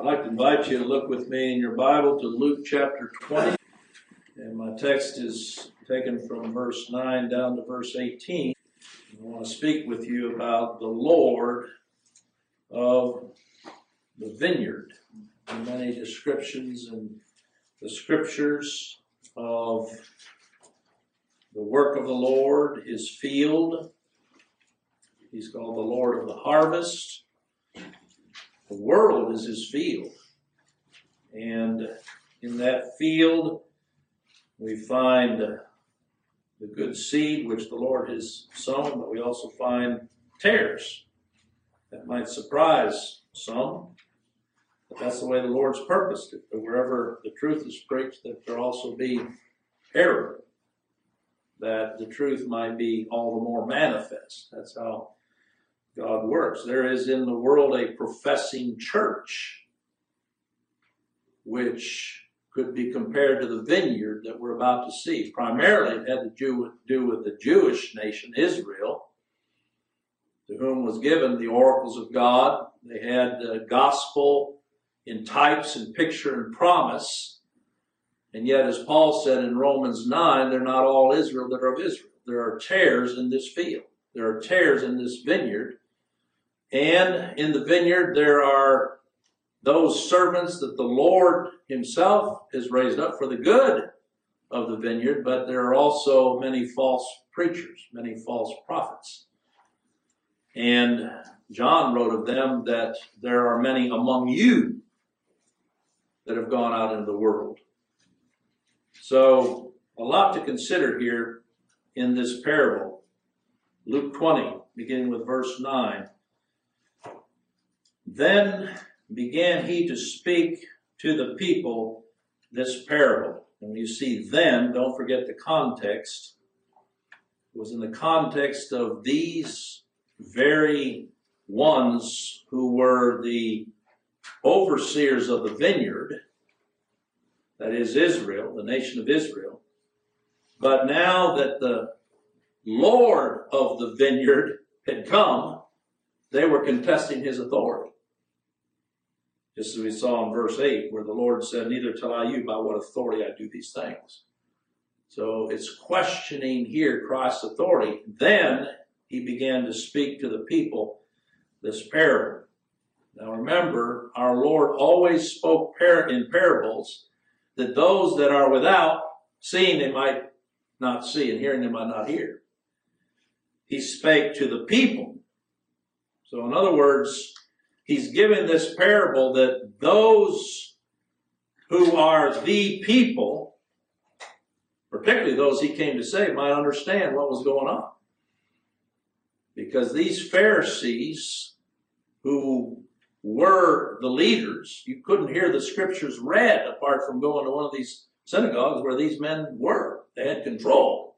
I'd like to invite you to look with me in your Bible to Luke chapter 20. And my text is taken from verse 9 down to verse 18. I want to speak with you about the Lord of the vineyard. There are many descriptions in the scriptures of the work of the Lord, his field. He's called the Lord of the harvest. The world is his field. And in that field, we find the good seed which the Lord has sown, but we also find tares. That might surprise some, but that's the way the Lord's purposed it. That wherever the truth is preached, that there also be error, that the truth might be all the more manifest. That's how God works. There is in the world a professing church, which could be compared to the vineyard that we're about to see. Primarily, it had to do with the Jewish nation, Israel, to whom was given the oracles of God. They had the gospel in types and picture and promise. And yet, as Paul said in Romans 9, they're not all Israel that are of Israel. There are tares in this field. There are tares in this vineyard. And in the vineyard, there are those servants that the Lord himself has raised up for the good of the vineyard, but there are also many false preachers, many false prophets. And John wrote of them that there are many among you that have gone out into the world. So, a lot to consider here in this parable. Luke 20, beginning with verse 9. Then began he to speak to the people this parable. And you see then, don't forget the context. It was in the context of these very ones who were the overseers of the vineyard, that is Israel, the nation of Israel. But now that the Lord of the vineyard had come, they were contesting his authority. Just as we saw in verse 8, where the Lord said, "Neither tell I you by what authority I do these things." So it's questioning here Christ's authority. Then he began to speak to the people this parable. Now remember, our Lord always spoke in parables, that those that are without, seeing they might not see, and hearing they might not hear. He spake to the people. So in other words, he's given this parable that those who are the people, particularly those he came to save, might understand what was going on. Because these Pharisees, who were the leaders, you couldn't hear the scriptures read apart from going to one of these synagogues where these men were. They had control.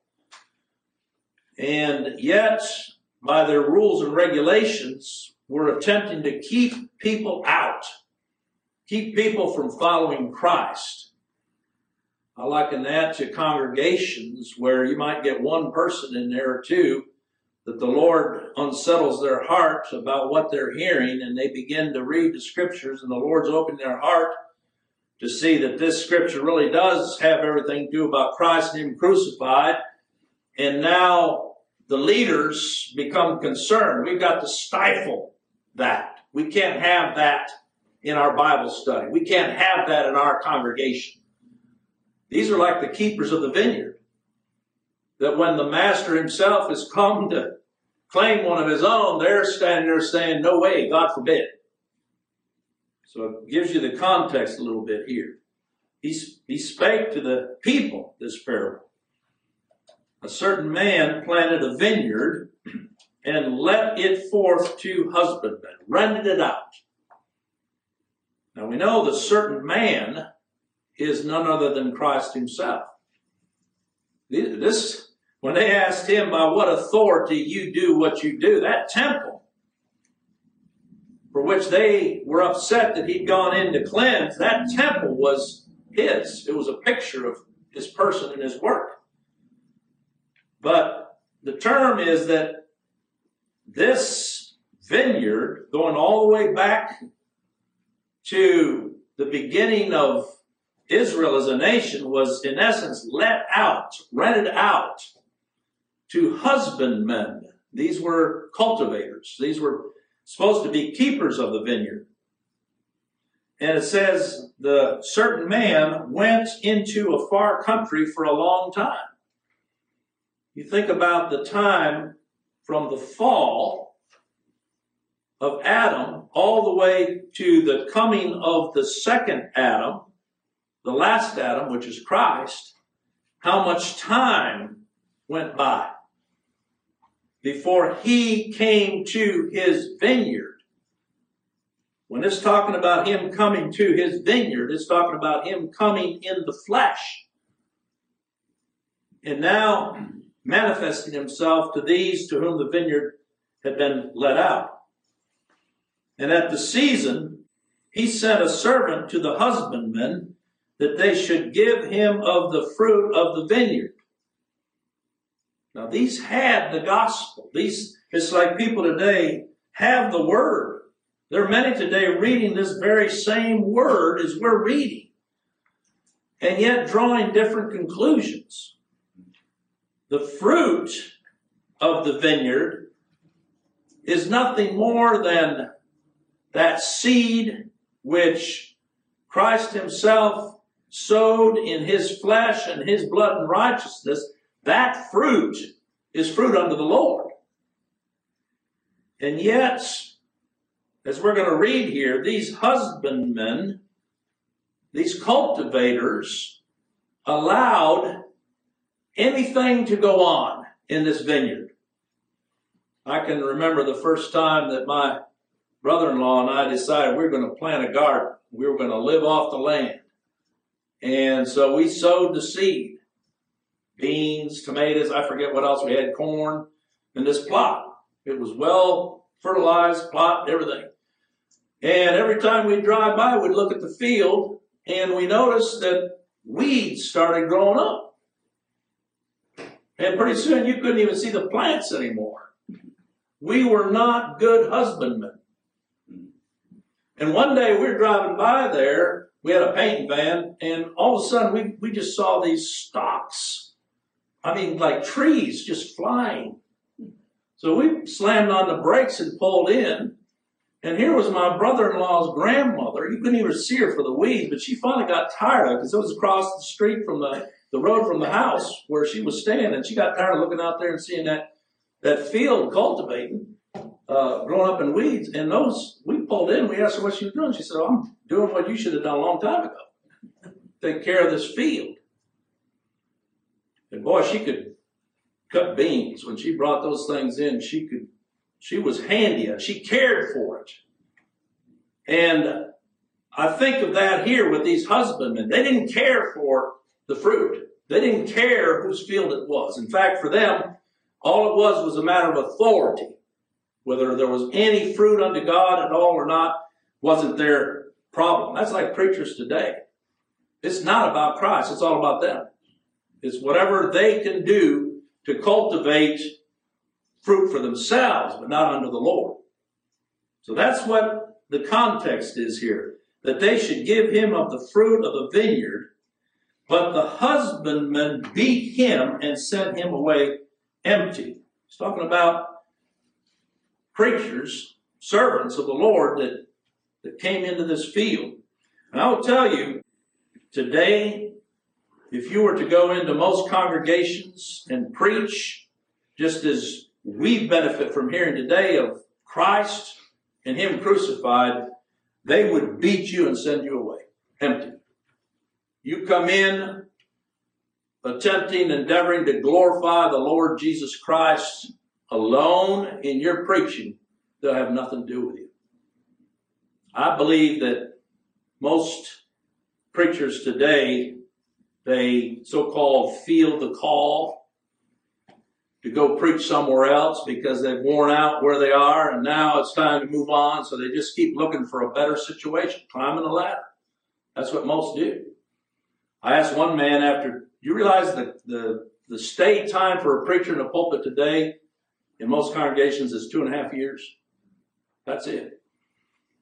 And yet, by their rules and regulations, were attempting to keep people out, keep people from following Christ. I liken that to congregations where you might get one person in there or two that the Lord unsettles their heart about what they're hearing, and they begin to read the scriptures, and the Lord's opened their heart to see that this scripture really does have everything to do about Christ and him crucified. And now the leaders become concerned. We've got to stifle that. We can't have that in our Bible study. We can't have that in our congregation. These are like the keepers of the vineyard, that when the master himself has come to claim one of his own, they're standing there saying, "No way, God forbid." So it gives you the context a little bit here. He spake to the people this parable. A certain man planted a vineyard and let it forth to husbandmen, rented it out. Now we know the certain man is none other than Christ himself. When they asked him, "By what authority you do what you do," that temple, for which they were upset that he'd gone in to cleanse, that temple was his. It was a picture of his person and his work. But the term is that this vineyard, going all the way back to the beginning of Israel as a nation was in essence rented out to husbandmen. These were cultivators. These were supposed to be keepers of the vineyard. And it says the certain man went into a far country for a long time. You think about the time from the fall of Adam all the way to the coming of the second Adam, the last Adam, which is Christ, how much time went by before he came to his vineyard. When it's talking about him coming to his vineyard, it's talking about him coming in the flesh. And now manifesting himself to these to whom the vineyard had been let out. And at the season, he sent a servant to the husbandmen that they should give him of the fruit of the vineyard. Now these had the gospel. It's like people today have the word. There are many today reading this very same word as we're reading, and yet drawing different conclusions. The fruit of the vineyard is nothing more than that seed which Christ himself sowed in his flesh and his blood and righteousness. That fruit is fruit unto the Lord. And yet, as we're going to read here, these husbandmen, these cultivators, allowed anything to go on in this vineyard. I can remember the first time that my brother-in-law and I decided we were going to plant a garden. We were going to live off the land. And so we sowed the seed. Beans, tomatoes, I forget what else we had, corn, in this plot. It was well fertilized plot, everything. And every time we'd drive by, we'd look at the field, and we noticed that weeds started growing up. And pretty soon you couldn't even see the plants anymore. We were not good husbandmen. And one day we were driving by there, we had a painting van, and all of a sudden we just saw these stalks. I mean, like trees just flying. So we slammed on the brakes and pulled in. And here was my brother-in-law's grandmother. You couldn't even see her for the weeds, but she finally got tired of it because it was across the street from the road from the house where she was staying. And she got tired of looking out there and seeing that field cultivating, growing up in weeds. And we pulled in, we asked her what she was doing. She said, "Oh, I'm doing what you should have done a long time ago. Take care of this field." And boy, she could cut beans. When she brought those things in, she was handy and she cared for it. And I think of that here with these husbandmen. They didn't care for the fruit. They didn't care whose field it was. In fact, for them, all it was a matter of authority. Whether there was any fruit unto God at all or not wasn't their problem. That's like preachers today. It's not about Christ. It's all about them. It's whatever they can do to cultivate fruit for themselves, but not unto the Lord. So that's what the context is here. That they should give him of the fruit of the vineyard, but the husbandman beat him and sent him away empty. He's talking about preachers, servants of the Lord that came into this field. And I will tell you, today, if you were to go into most congregations and preach, just as we benefit from hearing today of Christ and him crucified, they would beat you and send you away empty. You come in endeavoring to glorify the Lord Jesus Christ alone in your preaching, they'll have nothing to do with you. I believe that most preachers today, they so-called feel the call to go preach somewhere else because they've worn out where they are and now it's time to move on. So they just keep looking for a better situation, climbing the ladder. That's what most do. I asked one man after, you realize that the stay time for a preacher in a pulpit today in most congregations is 2.5 years? That's it.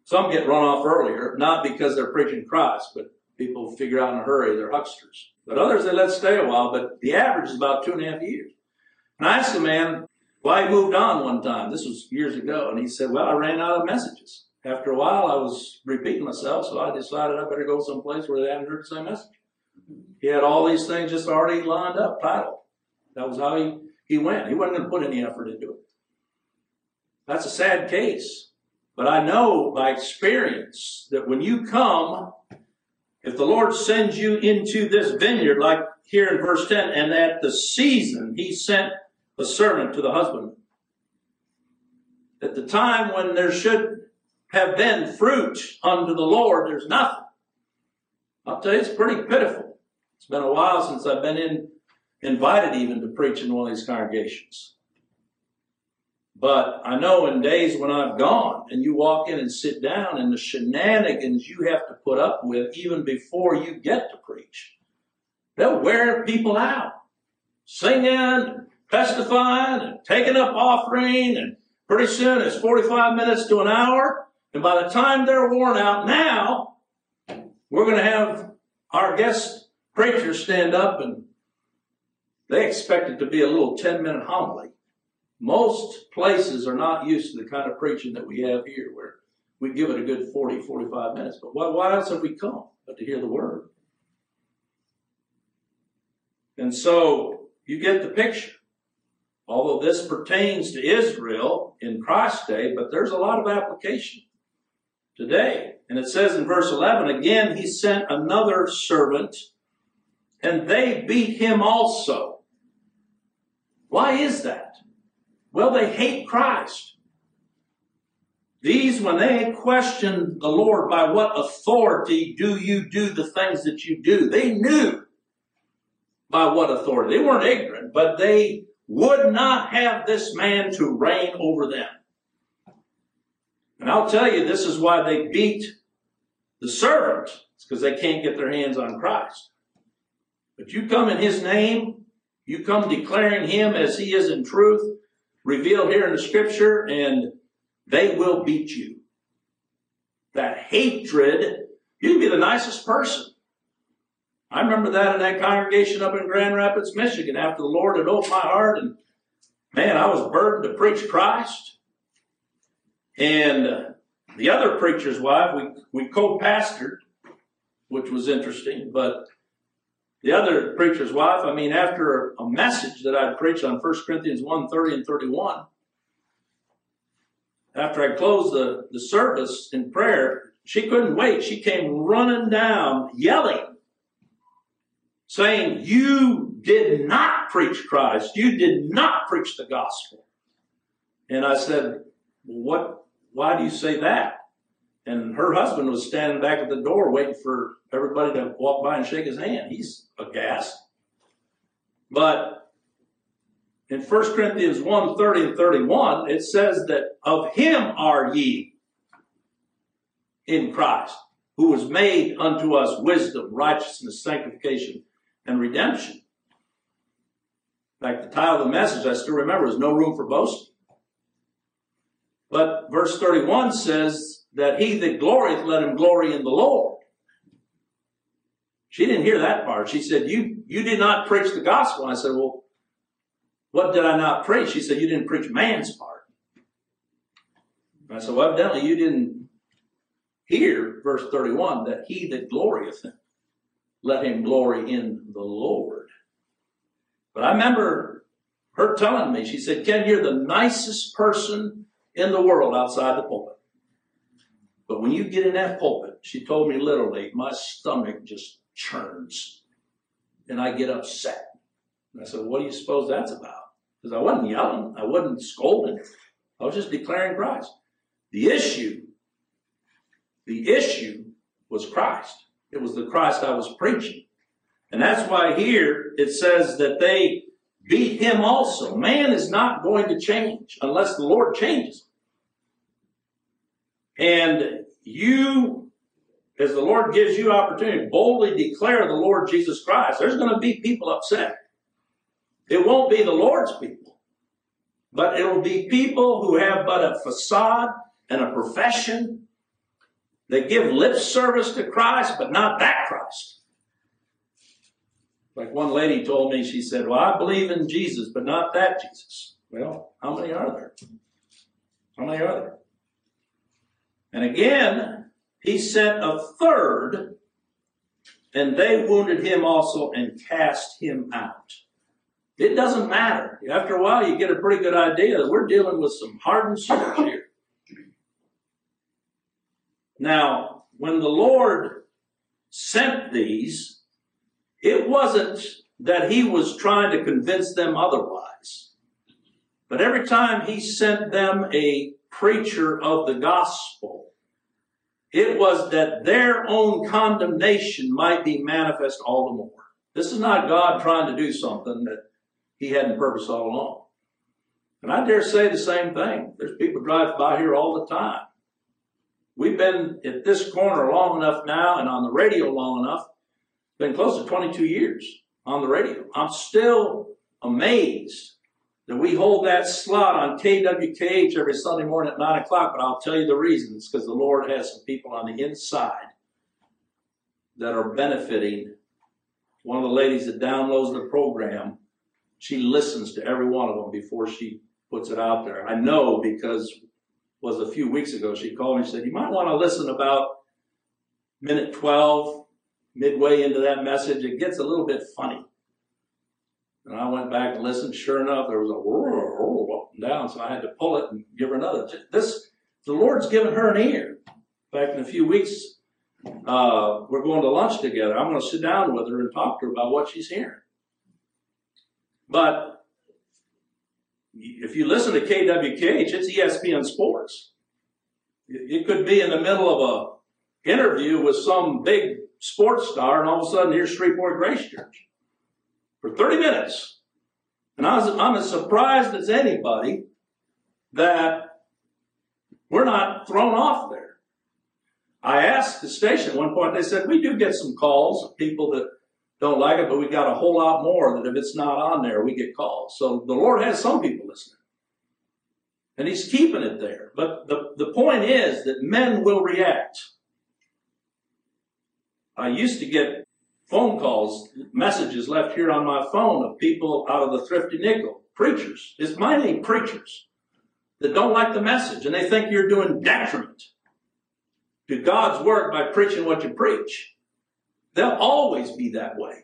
Some get run off earlier, not because they're preaching Christ, but people figure out in a hurry they're hucksters. But others, they let stay a while, but the average is about 2.5 years. And I asked the man why he moved on one time. This was years ago. And he said, well, I ran out of messages. After a while, I was repeating myself, so I decided I better go someplace where they hadn't heard the same message. He had all these things just already lined up, titled. That was how he went. He wasn't going to put any effort into it. That's a sad case. But I know by experience that when you come, if the Lord sends you into this vineyard, like here in verse 10, and at the season he sent a servant to the husbandman. At the time when there should have been fruit unto the Lord, there's nothing. I'll tell you, it's pretty pitiful. It's been a while since I've been invited even to preach in one of these congregations. But I know in days when I've gone and you walk in and sit down and the shenanigans you have to put up with even before you get to preach. They'll wear people out. Singing, testifying, and taking up offering, and pretty soon it's 45 minutes to an hour. And by the time they're worn out now, we're going to have our guest preachers stand up and they expect it to be a little 10-minute homily. Most places are not used to the kind of preaching that we have here, where we give it a good 40, 45 minutes. But why else have we come but to hear the word? And so you get the picture. Although this pertains to Israel in Christ's day, but there's a lot of application today. And it says in verse 11, again, he sent another servant, and they beat him also. Why is that? Well, they hate Christ. These, when they questioned the Lord, by what authority do you do the things that you do? They knew by what authority. They weren't ignorant, but they would not have this man to reign over them. And I'll tell you, this is why they beat the servant. It's because they can't get their hands on Christ. But you come in his name, you come declaring him as he is in truth, revealed here in the scripture, and they will beat you. That hatred, you can be the nicest person. I remember that in that congregation up in Grand Rapids, Michigan, after the Lord had opened my heart, and man, I was burdened to preach Christ. And the other preacher's wife, we co-pastored, which was interesting, but the other preacher's wife, after a message that I'd preached on 1 Corinthians 1:30 and 31, after I closed the service in prayer, she couldn't wait. She came running down, yelling, saying, you did not preach Christ. You did not preach the gospel. And I said, why do you say that? And her husband was standing back at the door waiting for everybody to walk by and shake his hand. He's aghast. But in 1 Corinthians 1:30 and 31, it says that of him are ye in Christ, who was made unto us wisdom, righteousness, sanctification, and redemption. In fact, the title of the message, I still remember, is No Room for Boasting. But verse 31 says that he that glorieth, let him glory in the Lord. She didn't hear that part. She said, you did not preach the gospel. I said, well, what did I not preach? She said, you didn't preach man's part. I said, well, evidently you didn't hear verse 31, that he that glorieth, let him glory in the Lord. But I remember her telling me, she said, Ken, you're the nicest person in the world outside the pulpit. But when you get in that pulpit, she told me literally, my stomach just churns and I get upset. And I said, what do you suppose that's about? Because I wasn't yelling. I wasn't scolding. I was just declaring Christ. The issue was Christ. It was the Christ I was preaching. And that's why here it says that they beat him also. Man is not going to change unless the Lord changes. And you, as the Lord gives you opportunity, boldly declare the Lord Jesus Christ. There's going to be people upset. It won't be the Lord's people, but it'll be people who have but a facade and a profession They give lip service to Christ, but not that Christ. Like one lady told me, she said, well, I believe in Jesus, but not that Jesus. Well, how many are there? How many are there? And again, he sent a third, and they wounded him also and cast him out. It doesn't matter. After a while, you get a pretty good idea that we're dealing with some hardened sinners here. Now, when the Lord sent these, it wasn't that he was trying to convince them otherwise. But every time he sent them a preacher of the gospel, it was that their own condemnation might be manifest all the more. This is not God trying to do something that he hadn't purposed all along. And I dare say the same thing. There's people drive by here all the time. We've been at this corner long enough now and on the radio long enough. It's been close to 22 years on the radio. I'm still amazed that we hold that slot on KWKH every Sunday morning at 9 o'clock, but I'll tell you the reason. It's because the Lord has some people on the inside that are benefiting. One of the ladies that downloads the program, she listens to every one of them before she puts it out there. I know because it was a few weeks ago, she called me and said, you might want to listen about minute 12, midway into that message. It gets a little bit funny. And I went back and listened. Sure enough, there was a whirr up and down, so I had to pull it and give her another. The Lord's given her an ear. In fact, in a few weeks, we're going to lunch together. I'm going to sit down with her and talk to her about what she's hearing. But if you listen to KWKH, it's ESPN Sports. It could be in the middle of an interview with some big sports star, and all of a sudden here's Shreveport Grace Church for 30 minutes. And I'm as surprised as anybody that we're not thrown off there. I asked the station at one point, they said, we do get some calls of people that don't like it, but we got a whole lot more that if it's not on there, we get calls. So the Lord has some people listening. And he's keeping it there. But the point is that men will react. I used to get phone calls, messages left here on my phone of people out of the Thrifty Nickel, preachers. It's my name, preachers, that don't like the message, and they think you're doing detriment to God's work by preaching what you preach. They'll always be that way.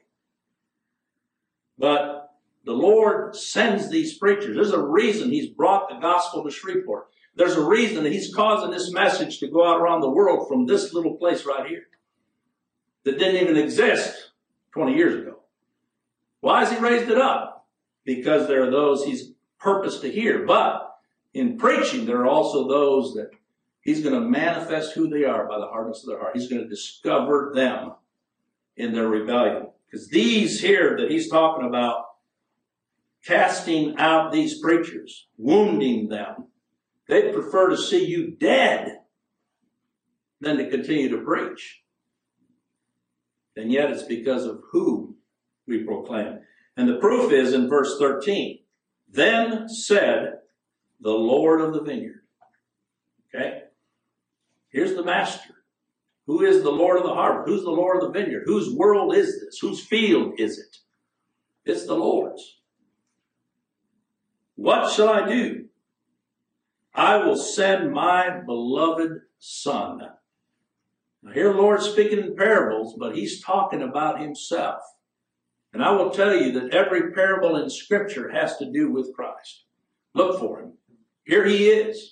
But the Lord sends these preachers. There's a reason he's brought the gospel to Shreveport. There's a reason that he's causing this message to go out around the world from this little place right here that didn't even exist 20 years ago. Why has he raised it up? Because there are those he's purposed to hear. But in preaching, there are also those that he's going to manifest who they are by the hardness of their heart. He's going to discover them in their rebellion. Because these here that he's talking about, casting out these preachers, wounding them, they'd prefer to see you dead than to continue to preach. And yet it's because of who we proclaim. And the proof is in verse 13. Then said the Lord of the vineyard. Okay? Here's the master. Who is the Lord of the harvest? Who's the Lord of the vineyard? Whose world is this? Whose field is it? It's the Lord's. What shall I do? I will send my beloved Son. Now here the Lord's speaking in parables, but he's talking about himself. And I will tell you that every parable in Scripture has to do with Christ. Look for him. Here he is.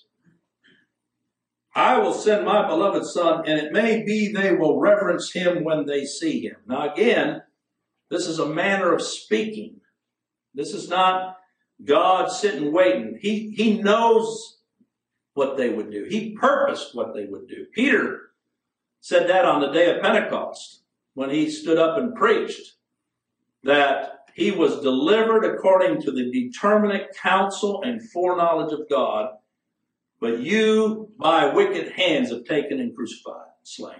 I will send my beloved Son, and it may be they will reverence him when they see him. Now again, this is a manner of speaking. This is not God sitting waiting. He knows what they would do. He purposed what they would do. Peter said that on the day of Pentecost when he stood up and preached, that he was delivered according to the determinate counsel and foreknowledge of God, but you by wicked hands have taken and crucified, slain.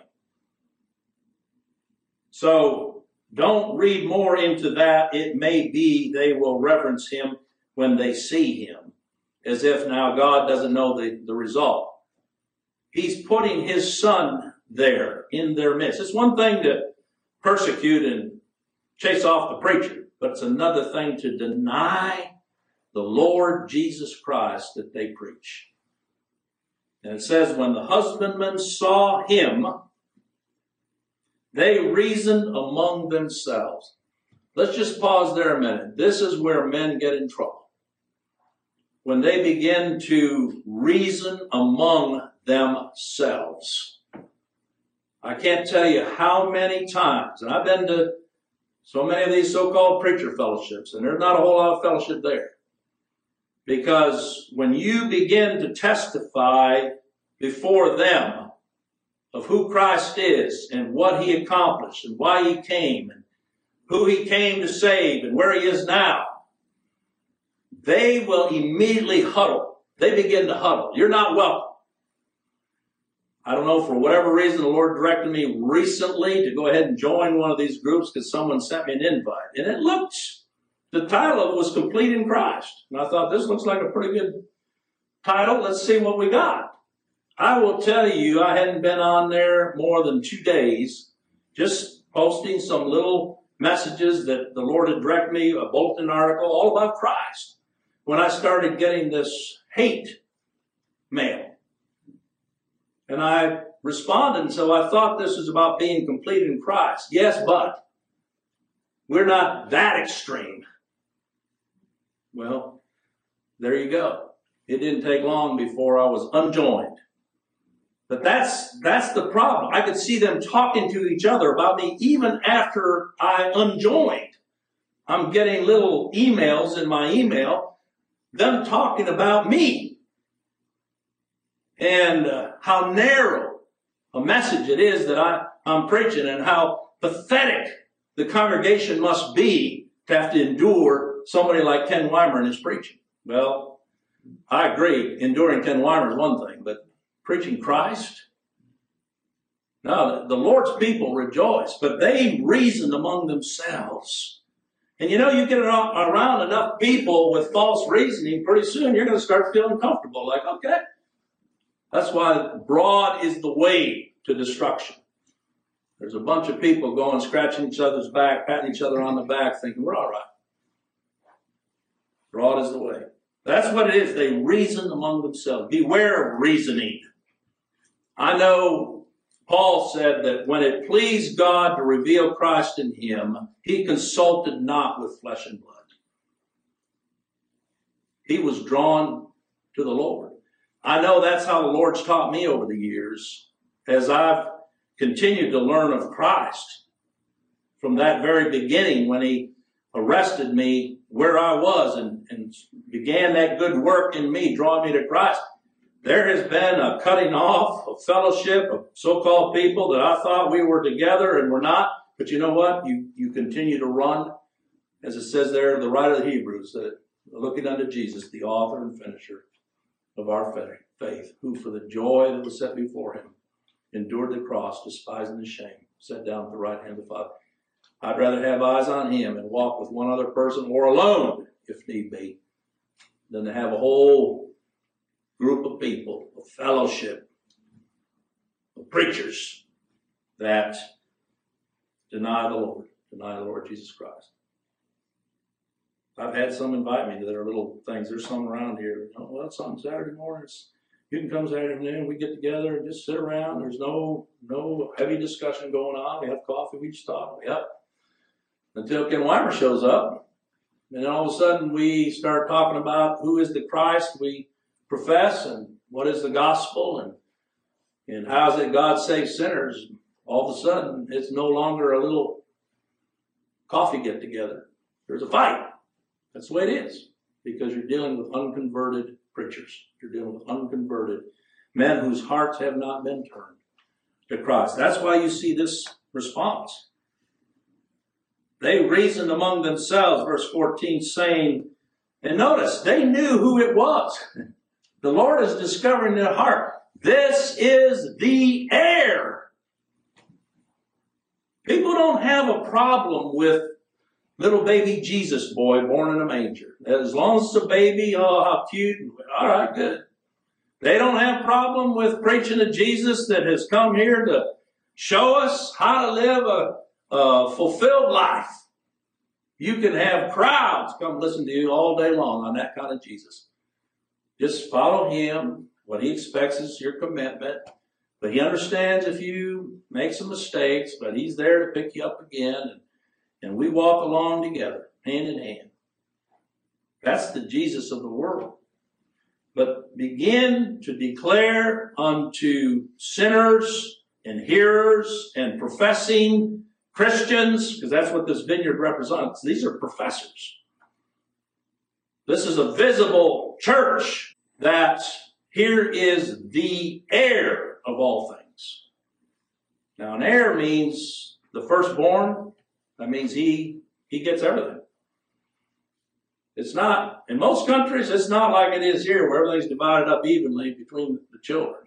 So don't read more into that. It may be they will reverence him when they see him, as if now God doesn't know the result. He's putting his Son there in their midst. It's one thing to persecute and chase off the preacher, but it's another thing to deny the Lord Jesus Christ that they preach. And it says, when the husbandmen saw him, they reasoned among themselves. Let's just pause there a minute. This is where men get in trouble. When they begin to reason among themselves. I can't tell you how many times, and I've been to so many of these so-called preacher fellowships, and there's not a whole lot of fellowship there. Because when you begin to testify before them of who Christ is and what he accomplished and why he came and who he came to save and where he is now, they will immediately huddle. They begin to huddle. You're not welcome. I don't know, for whatever reason, the Lord directed me recently to go ahead and join one of these groups because someone sent me an invite. And it looked, the title of it was Complete in Christ. And I thought, this looks like a pretty good title. Let's see what we got. I will tell you, I hadn't been on there more than 2 days, just posting some little messages that the Lord had directed me, a bulletin article, all about Christ, when I started getting this hate mail. And I responded, and so I thought this was about being complete in Christ. Yes, but we're not that extreme. Well, there you go. It didn't take long before I was unjoined. But that's the problem. I could see them talking to each other about me even after I unjoined. I'm getting little emails in my email, them talking about me. And how narrow a message it is that I'm preaching, and how pathetic the congregation must be to have to endure somebody like Ken Weimer and his preaching. Well, I agree. Enduring Ken Weimer is one thing, but preaching Christ? No, the Lord's people rejoice, but they reasoned among themselves. And you know, you get around enough people with false reasoning, pretty soon you're going to start feeling comfortable. Like, okay. That's why broad is the way to destruction. There's a bunch of people going, scratching each other's back, patting each other on the back, thinking, we're all right. Broad is the way. That's what it is. They reason among themselves. Beware of reasoning. I know Paul said that when it pleased God to reveal Christ in him, he consulted not with flesh and blood. He was drawn to the Lord. I know that's how the Lord's taught me over the years as I've continued to learn of Christ from that very beginning when he arrested me where I was and began that good work in me, drawing me to Christ. There has been a cutting off of fellowship of so-called people that I thought we were together and we're not. But you know what? You continue to run, as it says there, the writer of the Hebrews, that looking unto Jesus, the author and finisher of our faith, who for the joy that was set before him endured the cross, despising the shame, sat down at the right hand of the Father. I'd rather have eyes on him and walk with one other person, or alone, if need be, than to have a whole group of people, a fellowship, of preachers that deny the Lord Jesus Christ. I've had some invite me to their little things. There's some around here. Oh, well, it's on Saturday mornings. You can come Saturday afternoon. We get together and just sit around. There's no heavy discussion going on. We have coffee. We just talk. Yep. Until Ken Weimer shows up. And then all of a sudden we start talking about who is the Christ we profess and what is the gospel and how is it God saves sinners. All of a sudden it's no longer a little coffee get together. There's a fight. That's the way it is, because you're dealing with unconverted preachers. You're dealing with unconverted men whose hearts have not been turned to Christ. That's why you see this response. They reasoned among themselves, verse 14, saying, and notice, they knew who it was. The Lord is discovering their heart. This is the heir. People don't have a problem with little baby Jesus boy born in a manger. As long as it's a baby, oh, how cute. All right, good. They don't have a problem with preaching a Jesus that has come here to show us how to live a fulfilled life. You can have crowds come listen to you all day long on that kind of Jesus. Just follow him. What he expects is your commitment. But he understands if you make some mistakes, but he's there to pick you up again. And we walk along together, hand in hand. That's the Jesus of the world. But begin to declare unto sinners and hearers and professing Christians, because that's what this vineyard represents. These are professors. This is a visible church that here is the heir of all things. Now, an heir means the firstborn. That means he gets everything. It's not, in most countries, it's not like it is here where everything's divided up evenly between the children.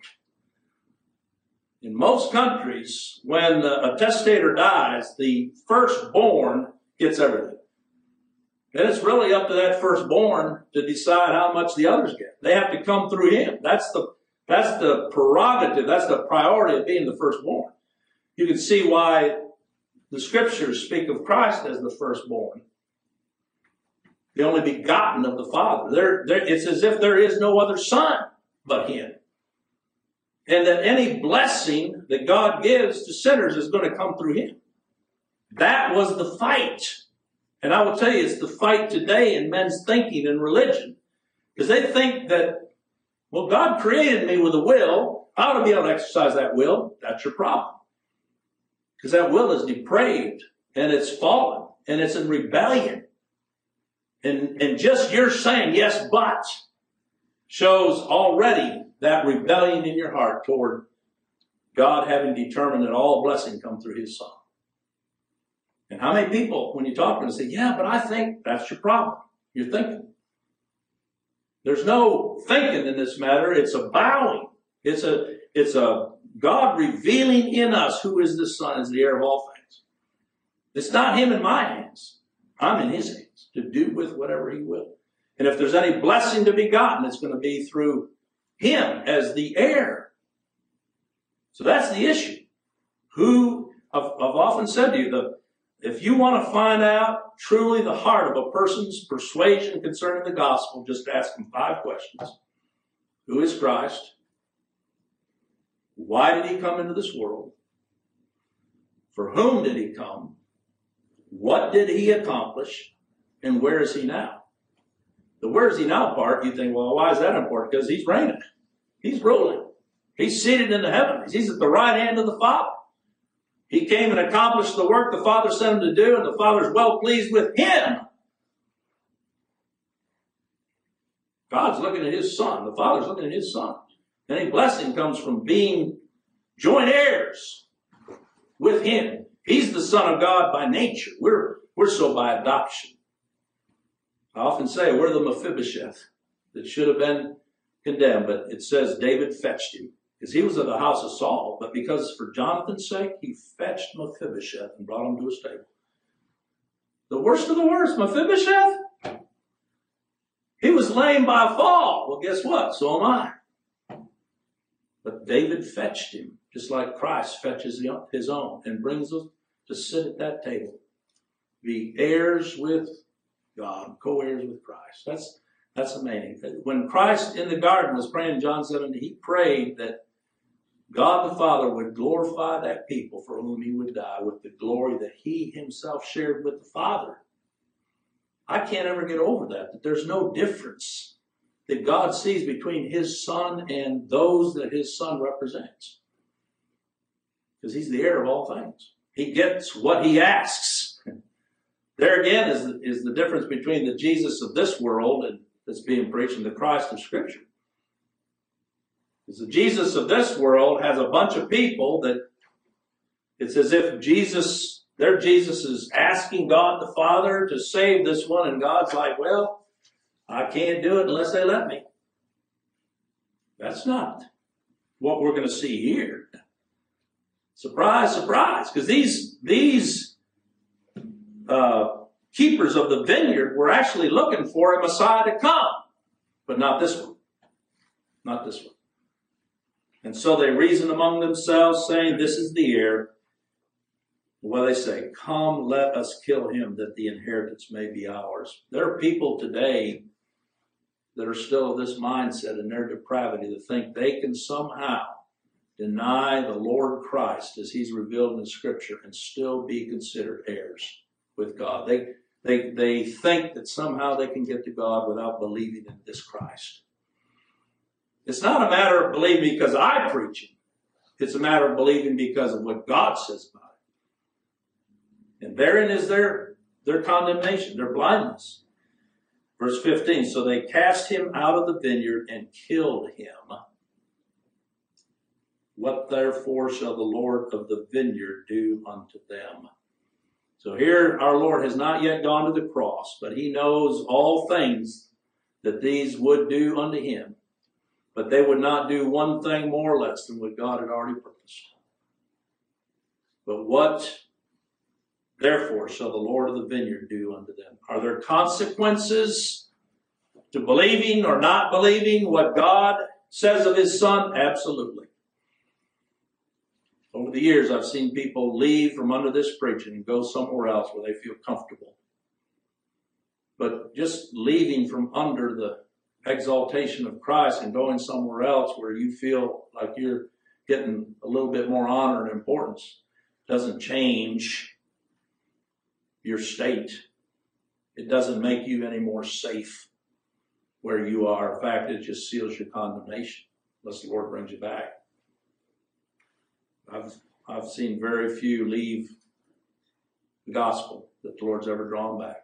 In most countries, when a testator dies, the firstborn gets everything. And it's really up to that firstborn to decide how much the others get. They have to come through him. That's the prerogative, that's the priority of being the firstborn. You can see why the scriptures speak of Christ as the firstborn, the only begotten of the Father. It's as if there is no other son but him. And that any blessing that God gives to sinners is going to come through him. That was the fight. And I will tell you, it's the fight today in men's thinking and religion. Because they think that, well, God created me with a will. I ought to be able to exercise that will. That's your problem. Because that will is depraved, and it's fallen, and it's in rebellion. And just your saying, yes, but, shows already that rebellion in your heart toward God having determined that all blessing come through his Son. And how many people, when you talk to them, say, yeah, but I think that's your problem. You're thinking. There's no thinking in this matter. It's a bowing. It's a God revealing in us who is the Son, is the heir of all things. It's not him in my hands. I'm in his hands to do with whatever he will. And if there's any blessing to be gotten, it's going to be through him as the heir. So that's the issue. I've often said to you, if you want to find out truly the heart of a person's persuasion concerning the gospel, just ask them 5 questions. Who is Christ? Why did he come into this world? For whom did he come? What did he accomplish? And where is he now? The where is he now part, you think, well, why is that important? Because he's reigning. He's ruling. He's seated in the heavens. He's at the right hand of the Father. He came and accomplished the work the Father sent him to do, and the Father's well pleased with him. God's looking at his Son. The Father's looking at his Son. Any blessing comes from being joint heirs with him. He's the Son of God by nature. We're so by adoption. I often say we're the Mephibosheth that should have been condemned, but it says David fetched him. Because he was of the house of Saul, but because for Jonathan's sake, he fetched Mephibosheth and brought him to a stable. The worst of the worst, Mephibosheth? He was lame by a fall. Well, guess what? So am I. But David fetched him, just like Christ fetches his own and brings us to sit at that table. Be heirs with God, co-heirs with Christ. That's amazing. When Christ in the garden was praying in John 17, he prayed that God the Father would glorify that people for whom he would die with the glory that he himself shared with the Father. I can't ever get over that there's no difference that God sees between his Son and those that his Son represents. Because he's the heir of all things. He gets what he asks. There again is the difference between the Jesus of this world and that's being preached and the Christ of Scripture. Because the Jesus of this world has a bunch of people that it's as if their Jesus is asking God the Father to save this one, and God's like, well, I can't do it unless they let me. That's not what we're going to see here. Surprise, surprise. Because these keepers of the vineyard were actually looking for a Messiah to come. But not this one. Not this one. And so they reasoned among themselves, saying, this is the heir. Well, they say, come, let us kill him, that the inheritance may be ours. There are people today that are still of this mindset in their depravity to think they can somehow deny the Lord Christ as he's revealed in Scripture and still be considered heirs with God. They think that somehow they can get to God without believing in this Christ. It's not a matter of believing because I preach it. It's a matter of believing because of what God says about it. And therein is their condemnation, their blindness. Verse 15, so they cast him out of the vineyard and killed him. What therefore shall the Lord of the vineyard do unto them? So here our Lord has not yet gone to the cross, but he knows all things that these would do unto him. But they would not do one thing more or less than what God had already purposed. But what therefore shall the Lord of the vineyard do unto them? Are there consequences to believing or not believing what God says of his Son? Absolutely. Over the years, I've seen people leave from under this preaching and go somewhere else where they feel comfortable. But just leaving from under the exaltation of Christ and going somewhere else where you feel like you're getting a little bit more honor and importance doesn't change your state. It doesn't make you any more safe where you are. In fact, it just seals your condemnation unless the Lord brings you back. I've seen very few leave the gospel that the Lord's ever drawn back.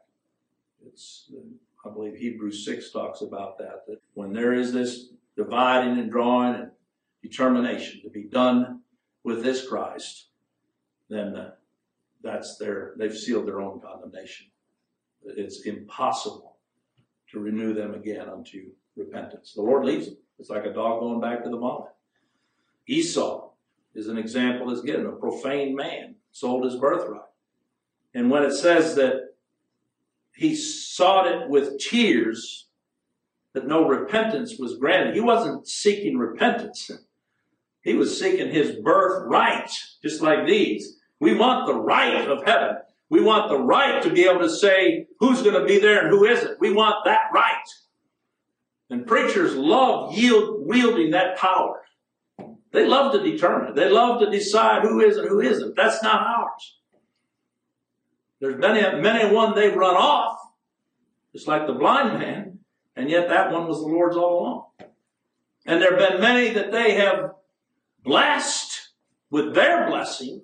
I believe Hebrews 6 talks about that when there is this dividing and drawing and determination to be done with this Christ, then they've sealed their own condemnation. It's impossible to renew them again unto repentance. The Lord leaves them. It's like a dog going back to the vomit. Esau is an example that's given. A profane man sold his birthright. And when it says that he sought it with tears, that no repentance was granted, he wasn't seeking repentance. He was seeking his birthright, just like these. We want the right of heaven. We want the right to be able to say who's going to be there and who isn't. We want that right. And preachers love wielding that power. They love to determine it. They love to decide who is and who isn't. That's not ours. There's many one they've run off, just like the blind man, and yet that one was the Lord's all along. And there have been many that they have blessed with their blessing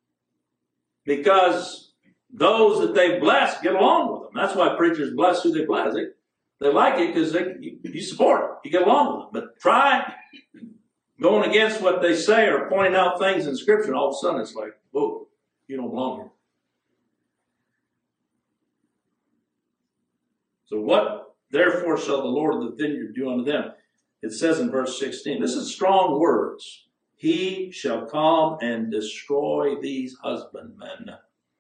because those that they've blessed get along with them. That's why preachers bless who they bless. They like it because you support them. You get along with them. But try going against what they say or pointing out things in Scripture, and all of a sudden it's like, whoa, you don't belong here. So what therefore shall the Lord of the vineyard do unto them? It says in verse 16, this is strong words. He shall come and destroy these husbandmen.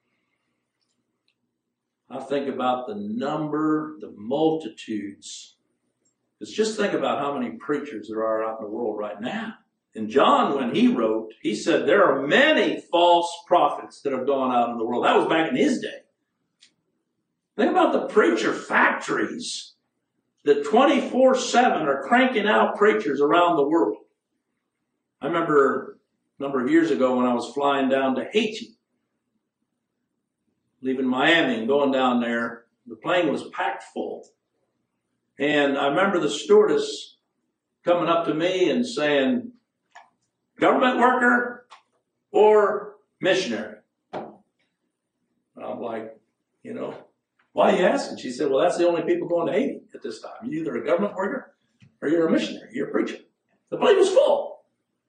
I think about the number, the multitudes. Because just think about how many preachers there are out in the world right now. And John, when he wrote, he said there are many false prophets that have gone out in the world. That was back in his day. Think about the preacher factories that 24/7 are cranking out preachers around the world. I remember a number of years ago when I was flying down to Haiti, leaving Miami and going down there, the plane was packed full. And I remember the stewardess coming up to me and saying, government worker or missionary? And I'm like, why are you asking? She said, well, that's the only people going to Haiti at this time. You're either a government worker or you're a missionary. You're a preacher. The plane was full.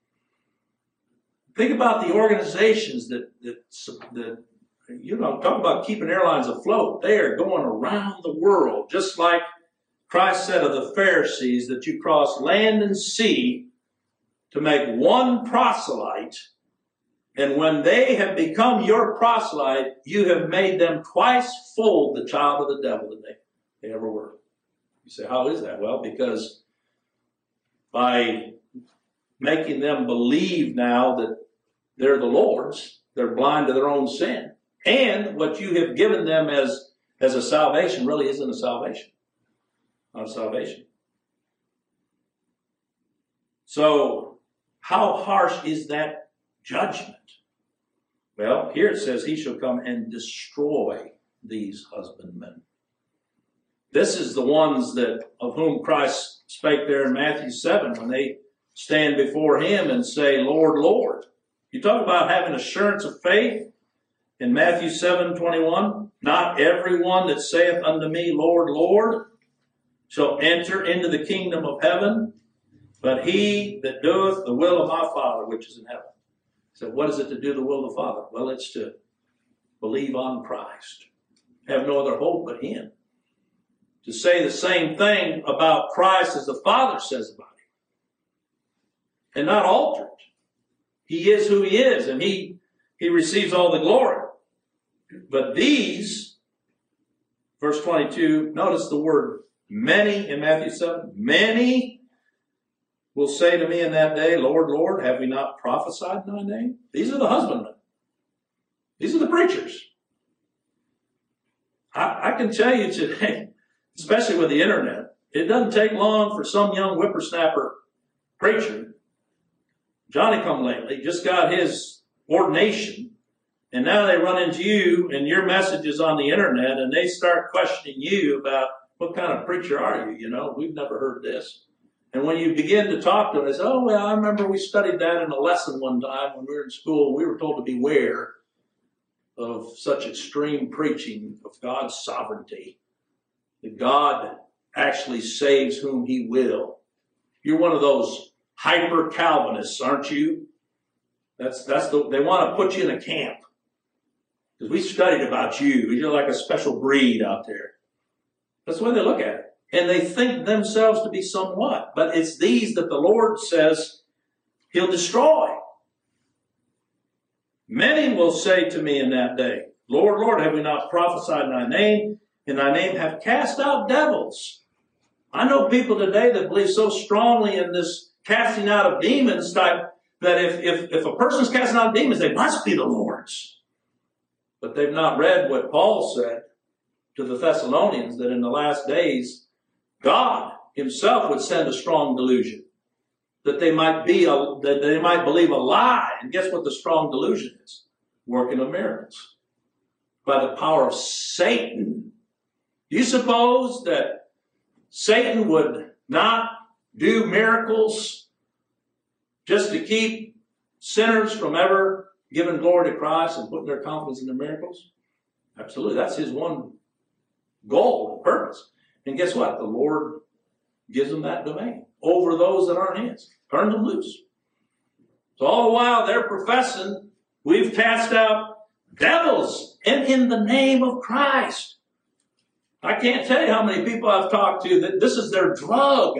Think about the organizations that talk about keeping airlines afloat. They are going around the world, just like Christ said of the Pharisees, that you cross land and sea to make one proselyte. And when they have become your proselyte, you have made them twice fold the child of the devil than they ever were. You say, how is that? Well, because by making them believe now that they're the Lord's. They're blind to their own sin. And what you have given them as a salvation really isn't a salvation. Not a salvation. So, how harsh is that judgment? Well, here it says, he shall come and destroy these husbandmen. This is the ones that of whom Christ spake there in Matthew 7 when they stand before him and say, Lord, Lord. You talk about having assurance of faith in Matthew 7:21. Not everyone that saith unto me, Lord, Lord, shall enter into the kingdom of heaven, but he that doeth the will of my Father which is in heaven. So what is it to do the will of the Father? Well, it's to believe on Christ. Have no other hope but him. To say the same thing about Christ as the Father says about him. And not alter it. He is who he is, and he receives all the glory. But these, verse 22, notice the word many in Matthew 7. Many will say to me in that day, Lord, Lord, have we not prophesied in thy name? These are the husbandmen. These are the preachers. I can tell you today, especially with the internet, it doesn't take long for some young whippersnapper preacher, Johnny come lately, just got his ordination, and now they run into you and your messages on the internet, and they start questioning you about what kind of preacher are you? You know, we've never heard this. And when you begin to talk to them, they say, oh, well, I remember we studied that in a lesson one time when we were in school. We were told to beware of such extreme preaching of God's sovereignty, that God actually saves whom he will. You're one of those hyper Calvinists, aren't you? They want to put you in a camp. Because we studied about you. You're like a special breed out there. That's the way they look at it. And they think themselves to be somewhat. But it's these that the Lord says he'll destroy. Many will say to me in that day, Lord, Lord, have we not prophesied in thy name? In thy name have cast out devils. I know people today that believe so strongly in this casting out of demons type that if a person's casting out demons, they must be the Lord's. But they've not read what Paul said to the Thessalonians, that in the last days, God himself would send a strong delusion, that they might believe a lie. And guess what the strong delusion is? Working of miracles by the power of Satan. Do you suppose that Satan would not do miracles just to keep sinners from ever giving glory to Christ and putting their confidence in the miracles? Absolutely. That's his one goal and purpose. And guess what? The Lord gives them that domain over those that aren't his. Turn them loose. So all the while they're professing, we've cast out devils and in the name of Christ. I can't tell you how many people I've talked to that this is their drug.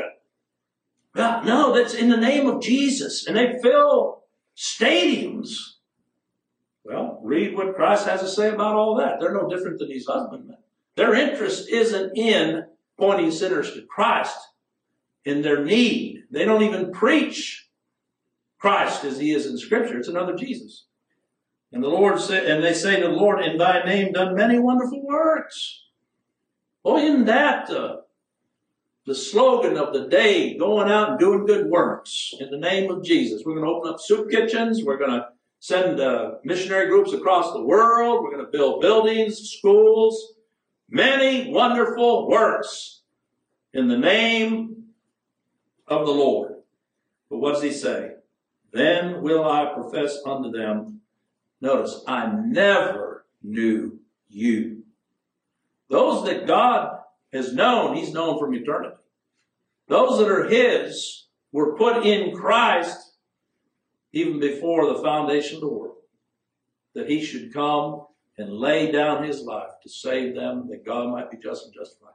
No, that's in the name of Jesus. And they fill stadiums. Well, read what Christ has to say about all that. They're no different than these husbandmen. Their interest isn't in pointing sinners to Christ in their need. They don't even preach Christ as he is in Scripture. It's another Jesus. And the Lord said, and they say to the Lord, in thy name done many wonderful works. Well, isn't that the slogan of the day, going out and doing good works in the name of Jesus? We're going to open up soup kitchens. We're going to send missionary groups across the world. We're going to build buildings, schools, many wonderful works in the name of the Lord. But what does he say? Then will I profess unto them, notice, I never knew you. Those that God has known, he's known from eternity. Those that are his were put in Christ even before the foundation of the world, that he should come and lay down his life to save them, that God might be just and justified.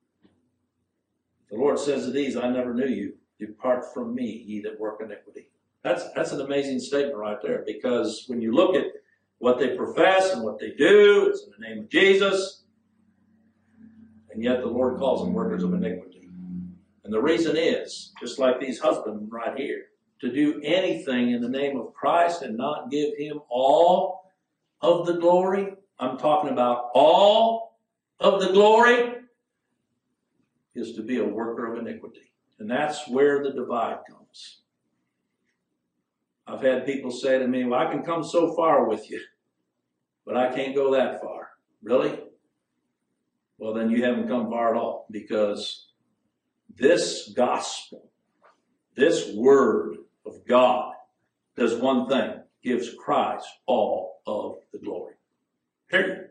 The Lord says to these, I never knew you. Depart from me, ye that work iniquity. That's an amazing statement right there, because when you look at what they profess and what they do, it's in the name of Jesus, and yet the Lord calls them workers of iniquity. And the reason is, just like these husbands right here, to do anything in the name of Christ and not give him all of the glory, I'm talking about all of the glory, is to be a worker of iniquity. And that's where the divide comes. I've had people say to me, well, I can come so far with you, but I can't go that far. Really? Well, then you haven't come far at all, because this gospel, this word of God, does one thing: gives Christ all of the glory. Period.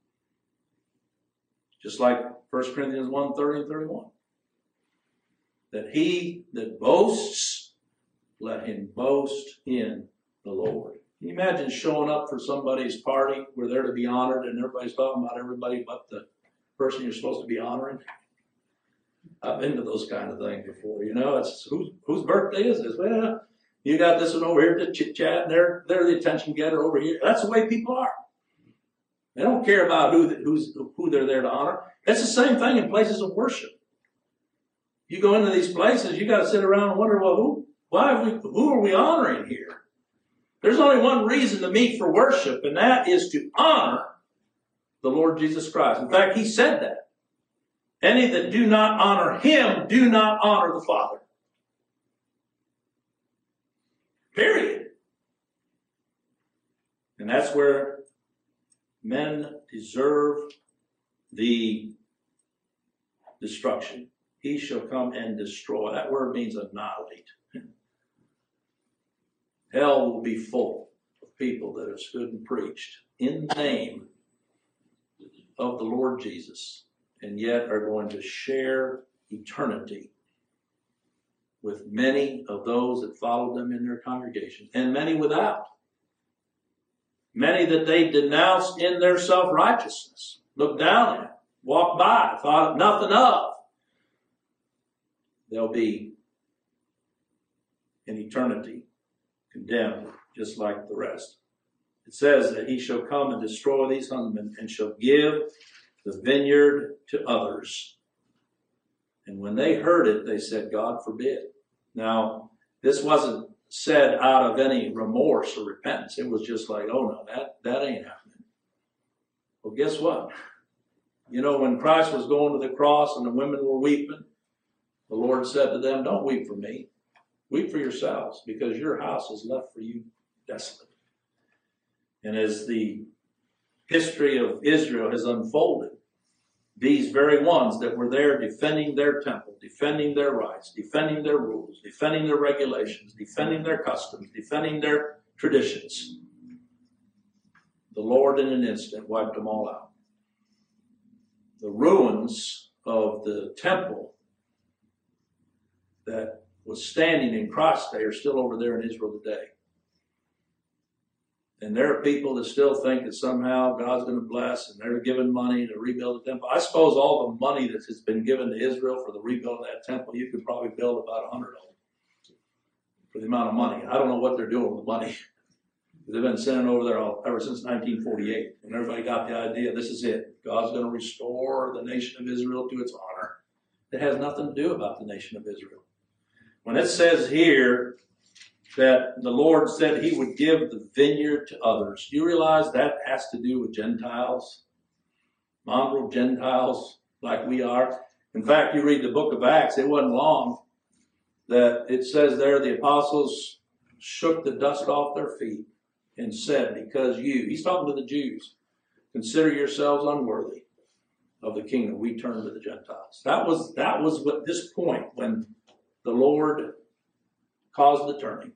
Just like 1 Corinthians 1:30 and 31. That he that boasts, let him boast in the Lord. Can you imagine showing up for somebody's party where they're to be honored and everybody's talking about everybody but the person you're supposed to be honoring? I've been to those kind of things before. You know, it's whose birthday is this? Well, you got this one over here to chit-chat, and they're the attention getter over here. That's the way people are. They don't care about who they're there to honor. It's the same thing in places of worship. You go into these places, you got to sit around and wonder, well, who are we honoring here? There's only one reason to meet for worship, and that is to honor the Lord Jesus Christ. In fact, he said that. Any that do not honor him do not honor the Father. Period. And that's where men deserve the destruction. He shall come and destroy. That word means annihilate. Hell will be full of people that have stood and preached in the name of the Lord Jesus, and yet are going to share eternity with many of those that followed them in their congregation, and many without. Many that they denounced in their self-righteousness, looked down at, walked by, thought nothing of. They'll be in eternity condemned, just like the rest. It says that he shall come and destroy these husbandmen and shall give the vineyard to others. And when they heard it, they said, God forbid. Now, this wasn't said out of any remorse or repentance. It was just like, oh no, that ain't happening. Well, guess what? You know, when Christ was going to the cross and the women were weeping, the Lord said to them, don't weep for me. Weep for yourselves, because your house is left for you desolate. And as the history of Israel has unfolded, these very ones that were there defending their temple, defending their rights, defending their rules, defending their regulations, defending their customs, defending their traditions, the Lord in an instant wiped them all out. The ruins of the temple that was standing in Christ's day are still over there in Israel today. And there are people that still think that somehow God's going to bless, and they're giving money to rebuild the temple. I suppose all the money that has been given to Israel for the rebuild of that temple, you could probably build about 100 of them for the amount of money. I don't know what they're doing with the money. They've been sending over there ever since 1948, and everybody got the idea, this is it. God's going to restore the nation of Israel to its honor. It has nothing to do about the nation of Israel. When it says here that the Lord said he would give the vineyard to others, do you realize that has to do with Gentiles? Mongrel Gentiles like we are. In fact, you read the book of Acts, it wasn't long that it says there the apostles shook the dust off their feet and said, because he's talking to the Jews, consider yourselves unworthy of the kingdom. We turn to the Gentiles. That was what this point when the Lord caused the turning.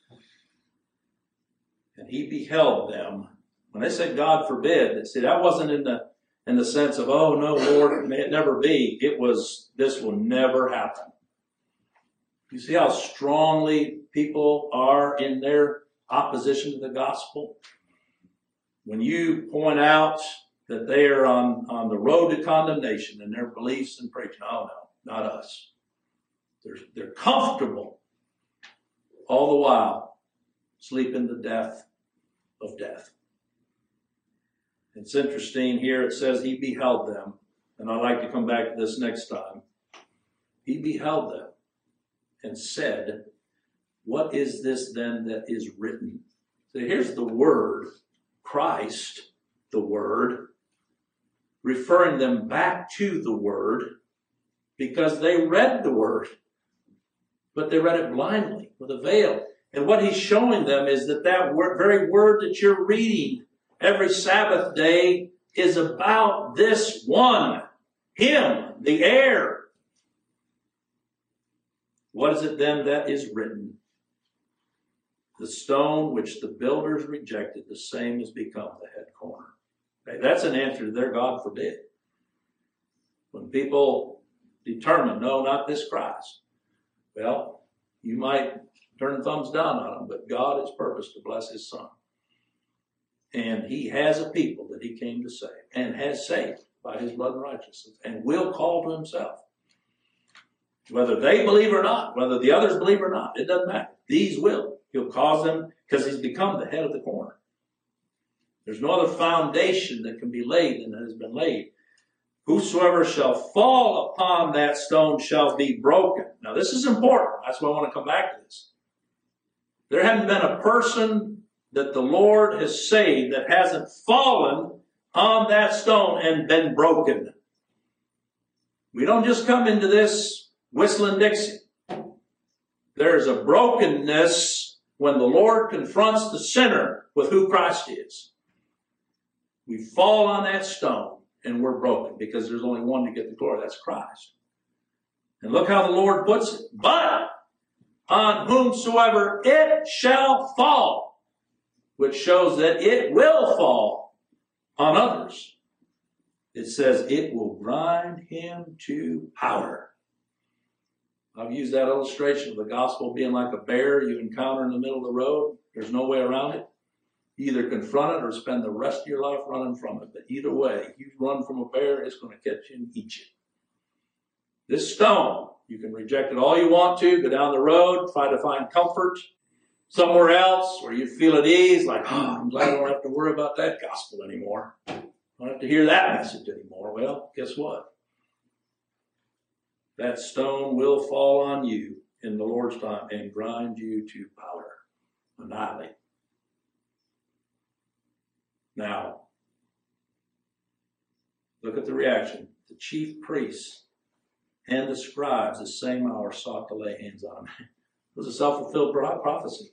And he beheld them. When they said God forbid, see, that wasn't in the sense of, oh no, Lord, may it never be. It was, this will never happen. You see how strongly people are in their opposition to the gospel? When you point out that they are on the road to condemnation in their beliefs and preaching, oh no, not us. They're comfortable all the while sleeping the death of death. It's interesting here, it says he beheld them, and I'd like to come back to this next time. He beheld them and said, What is this then that is written? So here's the word, Christ, the word, referring them back to the word because they read the word, but they read it blindly with a veil. And what he's showing them is that very word that you're reading every Sabbath day is about this one, him, the heir. What is it then that is written? The stone which the builders rejected, the same has become the head corner. Okay, that's an answer to their God forbid. When people determine, no, not this Christ, well, you might turn thumbs down on him, but God has purposed to bless his Son. And he has a people that he came to save and has saved by his blood and righteousness and will call to himself. Whether they believe or not, whether the others believe or not, it doesn't matter. These will. He'll cause them because he's become the head of the corner. There's no other foundation that can be laid than that has been laid. Whosoever shall fall upon that stone shall be broken. Now this is important. That's why I want to come back to this. There hasn't been a person that the Lord has saved that hasn't fallen on that stone and been broken. We don't just come into this whistling Dixie. There's a brokenness when the Lord confronts the sinner with who Christ is. We fall on that stone and we're broken because there's only one to get the glory. That's Christ. And look how the Lord puts it. But on whomsoever it shall fall, which shows that it will fall on others. It says it will grind him to powder. I've used that illustration of the gospel being like a bear you encounter in the middle of the road. There's no way around it. You either confront it or spend the rest of your life running from it. But either way, if you run from a bear, it's going to catch you and eat you. This stone, you can reject it all you want to, go down the road, try to find comfort somewhere else where you feel at ease, like, oh, I'm glad I don't have to worry about that gospel anymore. I don't have to hear that message anymore. Well, guess what? That stone will fall on you in the Lord's time and grind you to powder, annihilate. Now, look at the reaction. The chief priests and the scribes the same hour sought to lay hands on him. It was a self-fulfilled prophecy.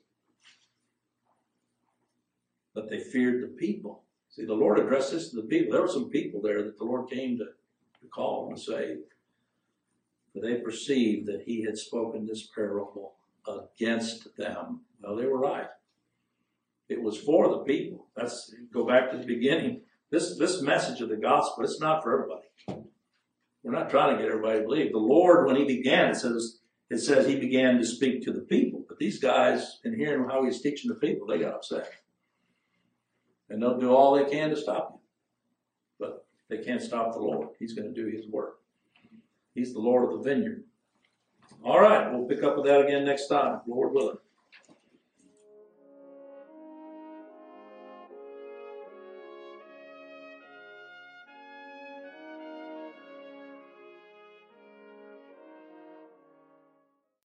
But they feared the people. See, the Lord addressed this to the people. There were some people there that the Lord came to call and save. For they perceived that he had spoken this parable against them. Well, they were right. It was for the people. Go back to the beginning. This message of the gospel, it's not for everybody. We're not trying to get everybody to believe. The Lord, when he began, it says he began to speak to the people. But these guys, in hearing how he's teaching the people, they got upset. And they'll do all they can to stop you. But they can't stop the Lord. He's going to do his work. He's the Lord of the vineyard. All right, we'll pick up with that again next time, Lord willing.